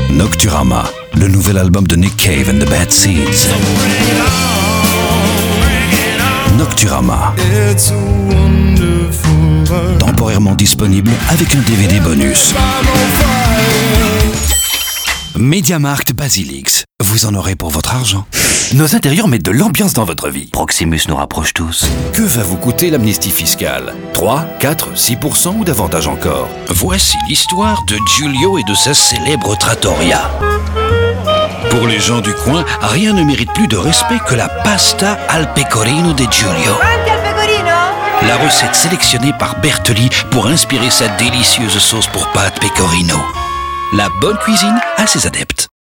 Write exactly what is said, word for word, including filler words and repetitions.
Nocturama, le nouvel album de Nick Cave and the Bad Seeds. Nocturama. Temporairement disponible avec un D V D bonus. MediaMarkt Basilix. Vous en aurez pour votre argent. Nos intérieurs mettent de l'ambiance dans votre vie. Proximus nous rapproche tous. Que va vous coûter l'amnistie fiscale? trois, quatre, six pour cent ou davantage encore? Voici l'histoire de Giulio et de sa célèbre trattoria. Pour les gens du coin, rien ne mérite plus de respect que la pasta al pecorino de Giulio. Anche al pecorino? La recette sélectionnée par Bertoli pour inspirer sa délicieuse sauce pour pâtes pecorino. La bonne cuisine a ses adeptes.